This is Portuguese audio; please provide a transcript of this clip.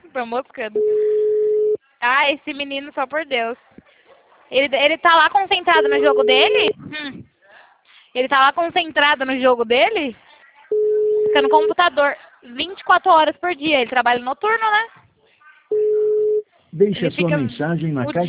Tô moscando. Ah, esse menino, só por Deus. Ele tá lá concentrado no jogo dele? Ele tá lá concentrado no jogo dele? Fica no computador 24 horas por dia. Ele trabalha noturno, né? Deixe Ele a sua fica mensagem na o caixa